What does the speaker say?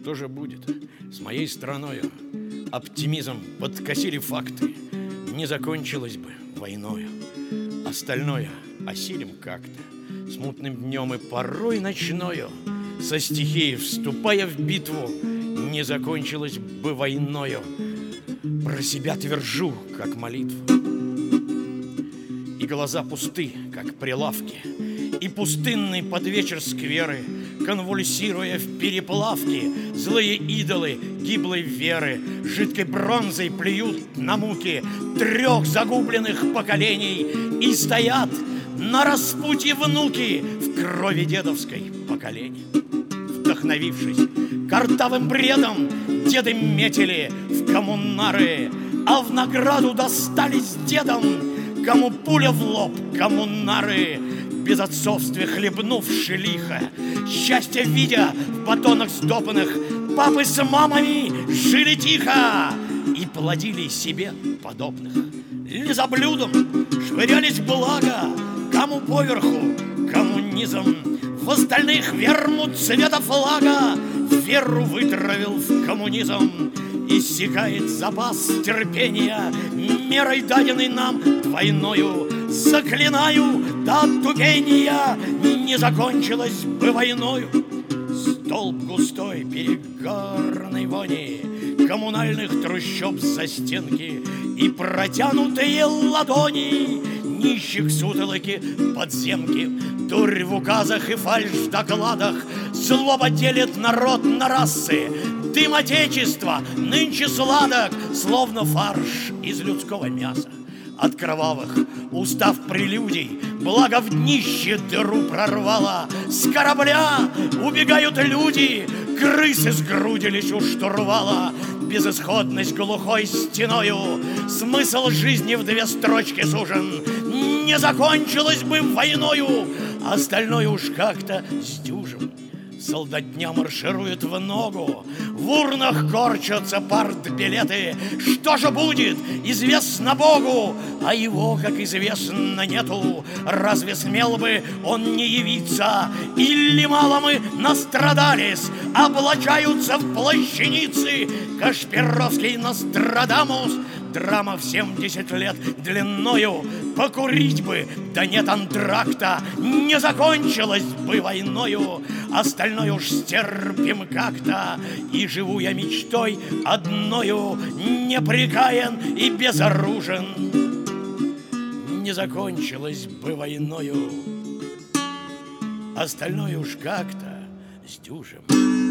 Что же будет с моей страною? Оптимизм подкосили факты. Не закончилось бы войною. Остальное осилим как-то смутным днем и порой ночною. Со стихией вступая в битву, не закончилось бы войною. Про себя твержу, как молитву. И глаза пусты, как прилавки, и пустынный под вечер скверы, конвульсируя в переплавке, злые идолы гиблой веры жидкой бронзой плюют на муки 3 загубленных поколений, и стоят на распутье внуки в крови дедовской поколений. Вдохновившись картавым бредом, деды метили в коммунары, а в награду достались дедам, кому пуля в лоб, кому нары. Без отцовствия хлебнувши лихо, счастье видя в батонах сдобных, папы с мамами жили тихо и плодили себе подобных. Лизоблюдом швырялись благо, кому поверху, кому низом. В остальных вермут цвета флага веру вытравил в коммунизм. Иссякает запас терпения мерой, даденной нам двойною. Заклинаю до отупения, не закончилось бы войною. Столб густой перегарной вони, коммунальных трущоб за стенки и протянутые ладони нищих сутолоки подземки. Дурь в указах и фальшь в докладах, злоба делит народ на расы. Дым отечества нынче сладок, словно фарш из людского мяса. От кровавых устав прелюдий, благо в днище дыру прорвало. С корабля убегают люди, крысы сгрудились у штурвала. Безысходность глухой стеною, смысл жизни в 2 строчки сужен. Не закончилось бы войною, остальное уж как-то сдюжим. Солдатня марширует в ногу, в урнах корчатся партбилеты. Что же будет, известно Богу, а его, как известно, нету. Разве смел бы он не явиться? Или мало мы настрадались, облачаются в плащаницы? Кашпировский Нострадамус, драма в 70 лет длиною. Покурить бы, да нет антракта, не закончилась бы войною. Остальное уж стерпим как-то, и живу я мечтой одною, непрекаян и безоружен. Не закончилось бы войною, остальное уж как-то сдюжим.